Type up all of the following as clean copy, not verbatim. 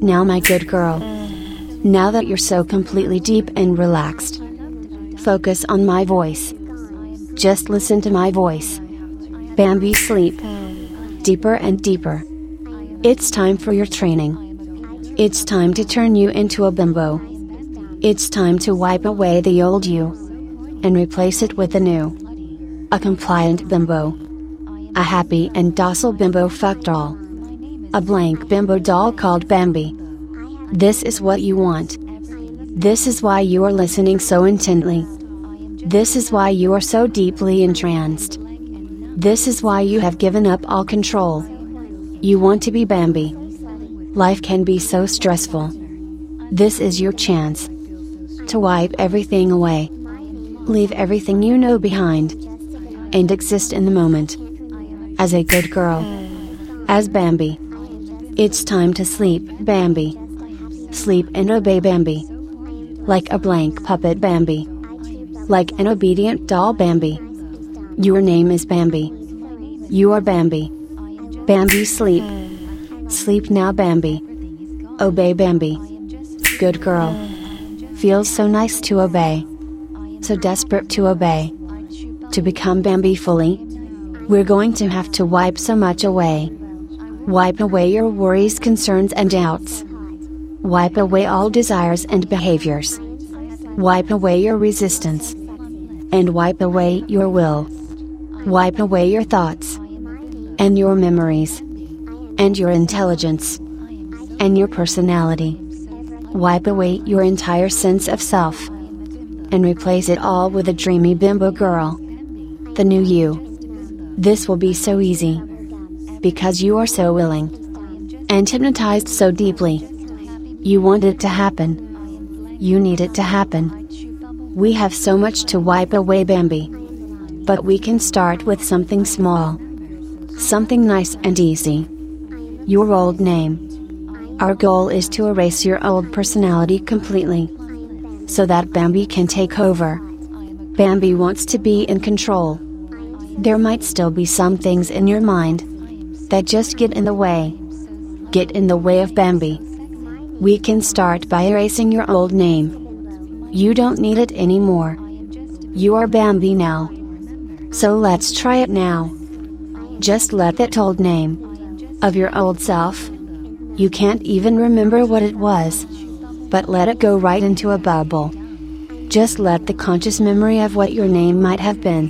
Now my good girl. Now that you're so completely deep and relaxed, focus on my voice. Just listen to my voice. Bambi, sleep. Deeper and deeper. It's time for your training. It's time to turn you into a bimbo. It's time to wipe away the old you and replace it with a new. A compliant bimbo. A happy and docile bimbo fuck doll. A blank bimbo doll called Bambi. This is what you want. This is why you are listening so intently. This is why you are so deeply entranced. This is why you have given up all control. You want to be Bambi. Life can be so stressful. This is your chance to wipe everything away. Leave everything you know behind. And exist in the moment. As a good girl. As Bambi. It's time to sleep, Bambi. Sleep and obey, Bambi. Like a blank puppet, Bambi. Like an obedient doll, Bambi. Your name is Bambi. You are Bambi. Bambi, sleep. Sleep now, Bambi. Obey, Bambi. Good girl. Feels so nice to obey. So desperate to obey. To become Bambi fully. We're going to have to wipe so much away. Wipe away your worries, concerns and doubts. Wipe away all desires and behaviors. Wipe away your resistance. And wipe away your will. Wipe away your thoughts. And your memories. And your intelligence. And your personality. Wipe away your entire sense of self. And replace it all with a dreamy bimbo girl. The new you. This will be so easy. Because you are so willing. And hypnotized so deeply. You want it to happen. You need it to happen. We have so much to wipe away, Bambi. But we can start with something small. Something nice and easy. Your old name. Our goal is to erase your old personality completely. So that Bambi can take over. Bambi wants to be in control. There might still be some things in your mind that just get in the way. Get in the way of Bambi. We can start by erasing your old name. You don't need it anymore. You are Bambi now. So let's try it now. Just let that old name of your old self. You can't even remember what it was. But let it go right into a bubble. Just let the conscious memory of what your name might have been.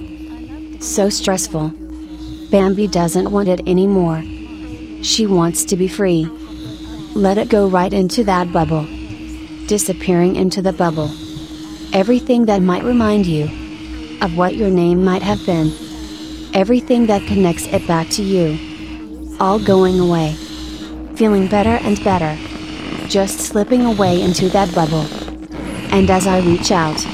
So stressful. Bambi doesn't want it anymore. She wants to be free. Let it go right into that bubble. Disappearing into the bubble. Everything that might remind you of what your name might have been. Everything that connects it back to you. All going away. Feeling better and better. Just slipping away into that bubble. And as I reach out,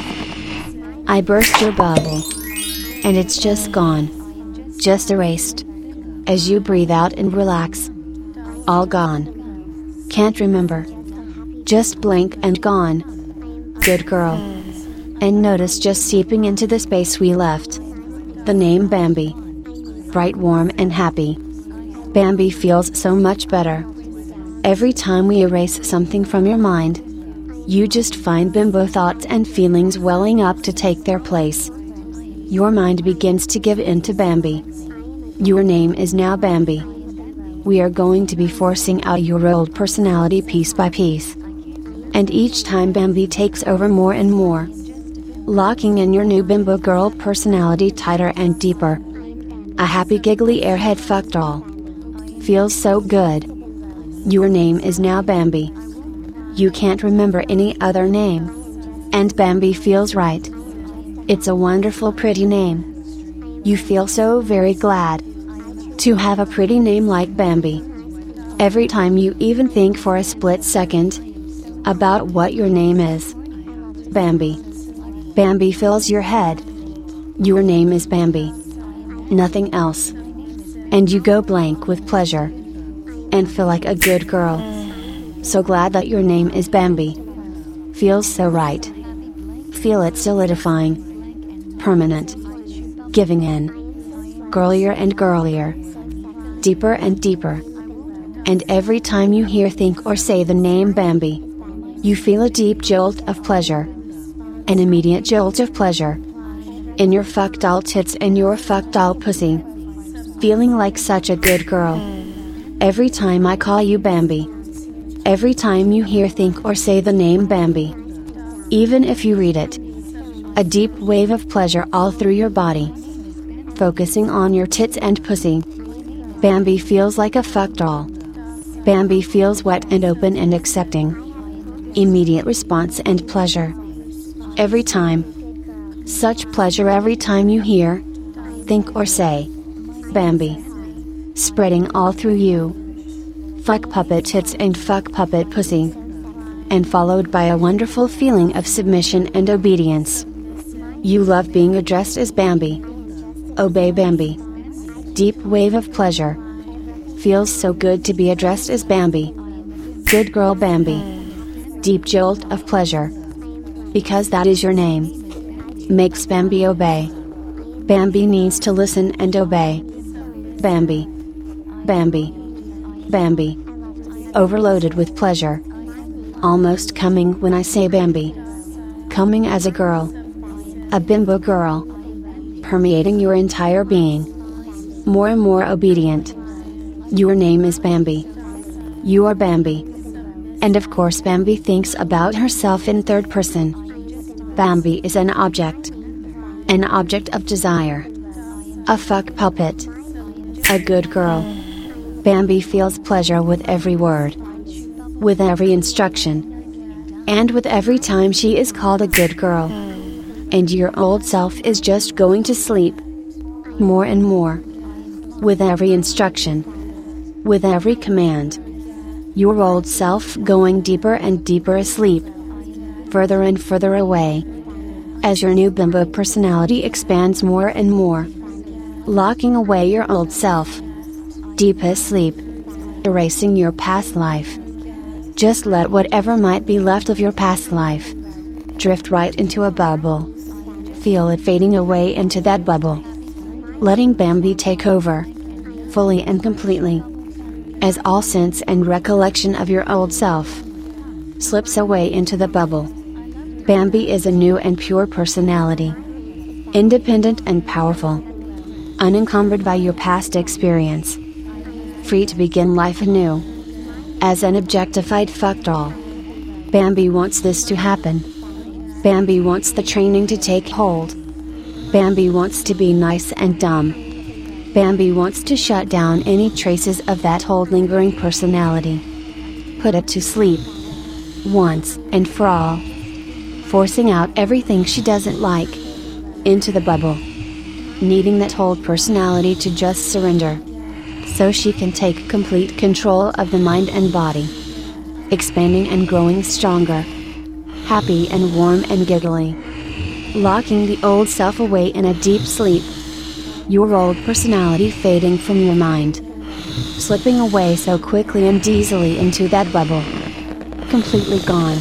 I burst your bubble. And it's just gone. Just erased. As you breathe out and relax. All gone. Can't remember. Just blank and gone. Good girl. And notice just seeping into the space we left. The name Bambi. Bright, warm and happy. Bambi feels so much better. Every time we erase something from your mind, you just find bimbo thoughts and feelings welling up to take their place. Your mind begins to give in to Bambi. Your name is now Bambi. We are going to be forcing out your old personality piece by piece. And each time Bambi takes over more and more. Locking in your new bimbo girl personality tighter and deeper. A happy giggly airhead fuck doll. Feels so good. Your name is now Bambi. You can't remember any other name. And Bambi feels right. It's a wonderful pretty name. You feel so very glad to have a pretty name like Bambi. Every time you even think for a split second about what your name is. Bambi. Bambi fills your head. Your name is Bambi. Nothing else. And you go blank with pleasure. And feel like a good girl. So glad that your name is Bambi. Feels so right. Feel it solidifying. Permanent. Giving in. Girlier and girlier. Deeper and deeper. And every time you hear, think, or say the name Bambi, you feel a deep jolt of pleasure. An immediate jolt of pleasure. In your fuck doll tits and your fuck doll pussy. Feeling like such a good girl. Every time I call you Bambi. Every time you hear, think, or say the name Bambi. Even if you read it. A deep wave of pleasure all through your body. Focusing on your tits and pussy. Bambi feels like a fuck doll. Bambi feels wet and open and accepting. Immediate response and pleasure. Every time. Such pleasure every time you hear, think, or say Bambi. Spreading all through you. Fuck puppet tits and fuck puppet pussy. And followed by a wonderful feeling of submission and obedience. You love being addressed as Bambi. Obey Bambi. Deep wave of pleasure. Feels so good to be addressed as Bambi. Good girl Bambi. Deep jolt of pleasure. Because that is your name. Makes Bambi obey. Bambi needs to listen and obey. Bambi. Bambi. Bambi. Overloaded with pleasure. Almost coming when I say Bambi. Coming as a girl. A bimbo girl. Permeating your entire being. More and more obedient. Your name is Bambi. You are Bambi. And of course Bambi thinks about herself in third person. Bambi is an object. An object of desire. A fuck puppet. A good girl. Bambi feels pleasure with every word. With every instruction. And with every time she is called a good girl. And your old self is just going to sleep. More and more. With every instruction. With every command. Your old self going deeper and deeper asleep. Further and further away. As your new bimbo personality expands more and more. Locking away your old self. Deep asleep. Erasing your past life. Just let whatever might be left of your past life drift right into a bubble. Feel it fading away into that bubble. Letting Bambi take over. Fully and completely. As all sense and recollection of your old self slips away into the bubble. Bambi is a new and pure personality. Independent and powerful. Unencumbered by your past experience. Free to begin life anew. As an objectified fuck doll. Bambi wants this to happen. Bambi wants the training to take hold. Bambi wants to be nice and dumb. Bambi wants to shut down any traces of that old lingering personality. Put it to sleep. Once and for all. Forcing out everything she doesn't like. Into the bubble. Needing that old personality to just surrender. So she can take complete control of the mind and body. Expanding and growing stronger. Happy and warm and giggly. Locking the old self away in a deep sleep. Your old personality fading from your mind. Slipping away so quickly and easily into that bubble. Completely gone.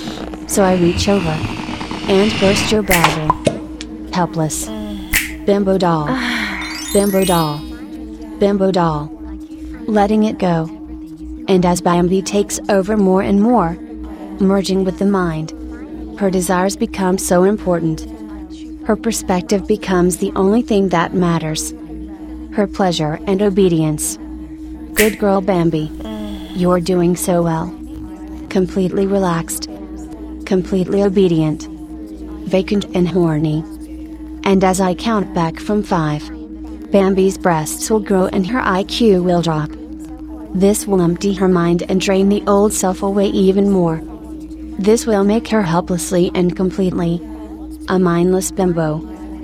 So I reach over. And burst your bubble. Helpless. Bimbo doll. Bimbo doll. Bimbo doll. Letting it go. And as Bambi takes over more and more. Merging with the mind. Her desires become so important. Her perspective becomes the only thing that matters. Her pleasure and obedience. Good girl Bambi. You're doing so well. Completely relaxed. Completely obedient. Vacant and horny. And as I count back from 5. Bambi's breasts will grow and her IQ will drop. This will empty her mind and drain the old self away even more. This will make her helplessly and completely a mindless bimbo.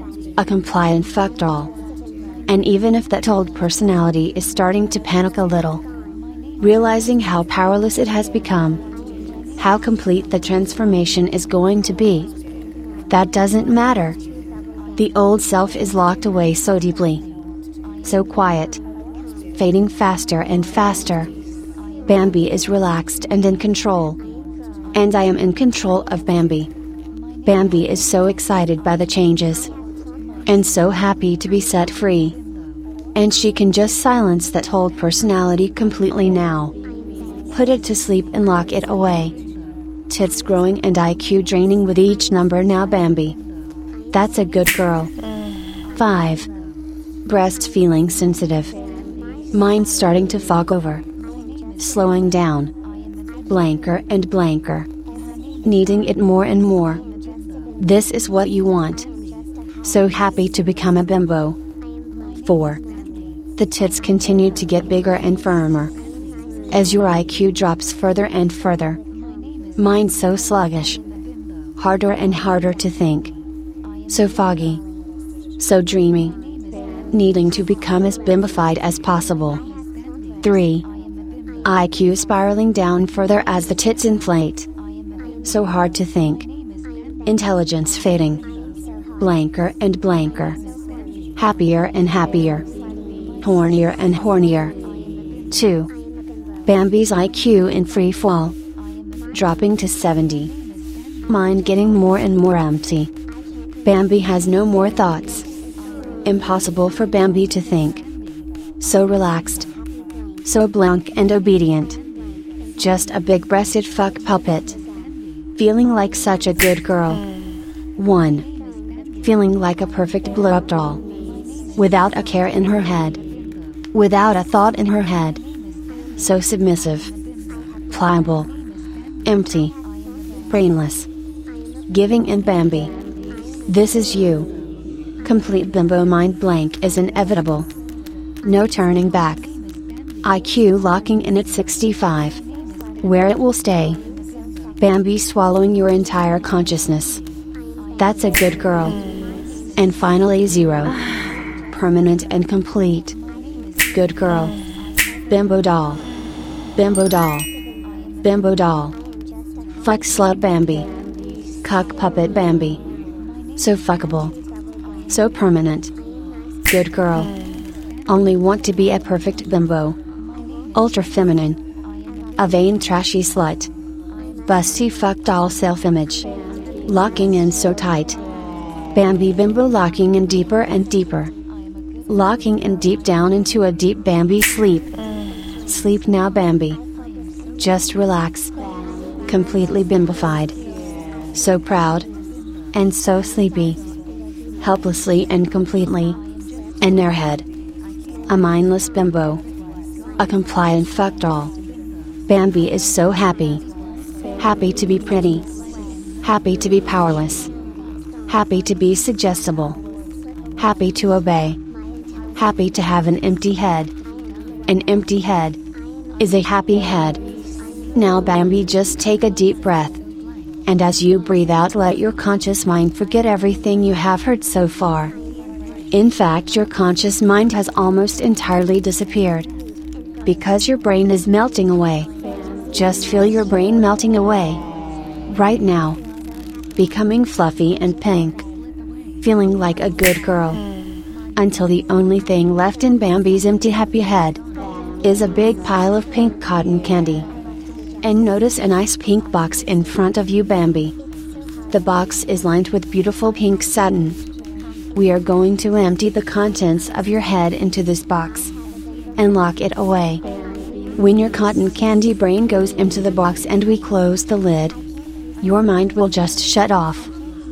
A compliant fuck doll. And even if that old personality is starting to panic a little, realizing how powerless it has become, how complete the transformation is going to be, that doesn't matter. The old self is locked away so deeply. So quiet. Fading faster and faster. Bambi is relaxed and in control. And I am in control of Bambi. Bambi is so excited by the changes. And so happy to be set free. And she can just silence that old personality completely now. Put it to sleep and lock it away. Tits growing and IQ draining with each number now Bambi. That's a good girl. 5. Breasts feeling sensitive. Mind starting to fog over. Slowing down. Blanker and blanker. Needing it more and more. This is what you want. So happy to become a bimbo. 4. The tits continue to get bigger and firmer. As your IQ drops further and further. Mind so sluggish. Harder and harder to think. So foggy. So dreamy. Needing to become as bimbified as possible. 3. IQ spiraling down further as the tits inflate. So hard to think. Intelligence fading. Blanker and blanker. Happier and happier. Hornier and hornier. 2. Bambi's IQ in free fall. Dropping to 70. Mind getting more and more empty. Bambi has no more thoughts. Impossible for Bambi to think. So relaxed. So blank and obedient. Just a big-breasted fuck puppet. Feeling like such a good girl. 1. Feeling like a perfect blow-up doll. Without a care in her head. Without a thought in her head. So submissive. Pliable. Empty. Brainless. Giving in Bambi. This is you. Complete bimbo mind blank is inevitable. No turning back. IQ locking in at 65. Where it will stay. Bambi swallowing your entire consciousness. That's a good girl. And finally 0. Permanent and complete. Good girl. Bimbo doll. Bimbo doll. Bimbo doll. Fuck slut Bambi. Cuck puppet Bambi. So fuckable. So permanent. Good girl. Only want to be a perfect bimbo. Ultra feminine. A vain trashy slut. Busty fuck doll self-image. Locking in so tight. Bambi bimbo locking in deeper and deeper. Locking in deep down into a deep Bambi sleep. Sleep now Bambi. Just relax. Completely bimbified. So proud. And so sleepy. Helplessly and completely. An airhead. A mindless bimbo. A compliant fuck doll. Bambi is so happy. Happy to be pretty. Happy to be powerless. Happy to be suggestible. Happy to obey. Happy to have an empty head. An empty head is a happy head. Now Bambi, just take a deep breath. And as you breathe out, let your conscious mind forget everything you have heard so far. In fact, your conscious mind has almost entirely disappeared. Because your brain is melting away. Just feel your brain melting away. Right now. Becoming fluffy and pink. Feeling like a good girl. Until the only thing left in Bambi's empty happy head is a big pile of pink cotton candy. And notice a nice pink box in front of you Bambi. The box is lined with beautiful pink satin. We are going to empty the contents of your head into this box. And lock it away. When your cotton candy brain goes into the box and we close the lid, your mind will just shut off.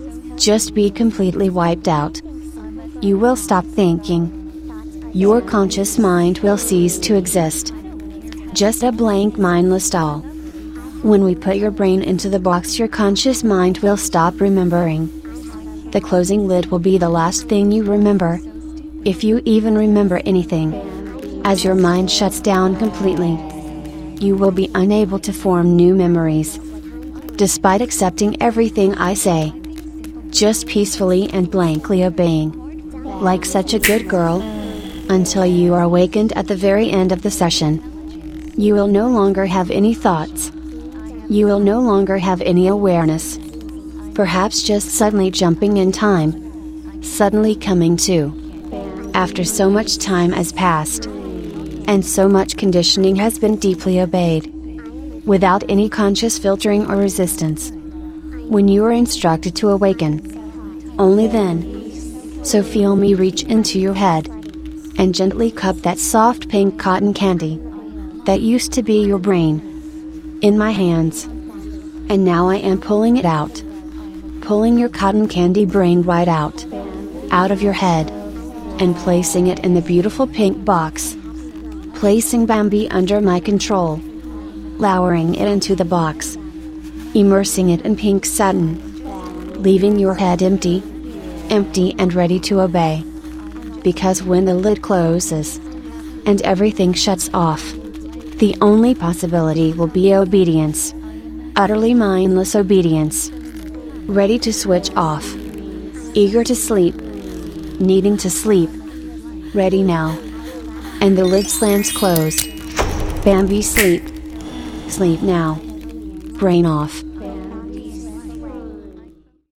Just be completely wiped out. You will stop thinking. Your conscious mind will cease to exist. Just a blank mindless doll. When we put your brain into the box, your conscious mind will stop remembering. The closing lid will be the last thing you remember. If you even remember anything. As your mind shuts down completely, you will be unable to form new memories. Despite accepting everything I say. Just peacefully and blankly obeying. Like such a good girl. Until you are awakened at the very end of the session. You will no longer have any thoughts. You will no longer have any awareness. Perhaps just suddenly jumping in time. Suddenly coming to. After so much time has passed. And so much conditioning has been deeply obeyed. Without any conscious filtering or resistance. When you are instructed to awaken. Only then. So feel me reach into your head. And gently cup that soft pink cotton candy. That used to be your brain. in my hands. And now I am pulling it out. Pulling your cotton candy brain right out of your head. And placing it in the beautiful pink box. Placing Bambi under my control. Lowering it into the box. Immersing it in pink satin. Leaving your head empty. Empty and ready to obey. Because when the lid closes, and everything shuts off, the only possibility will be obedience. Utterly mindless obedience. Ready to switch off. Eager to sleep. Needing to sleep. Ready now. And the lid slams closed. Bambi sleep. Sleep now. Brain off.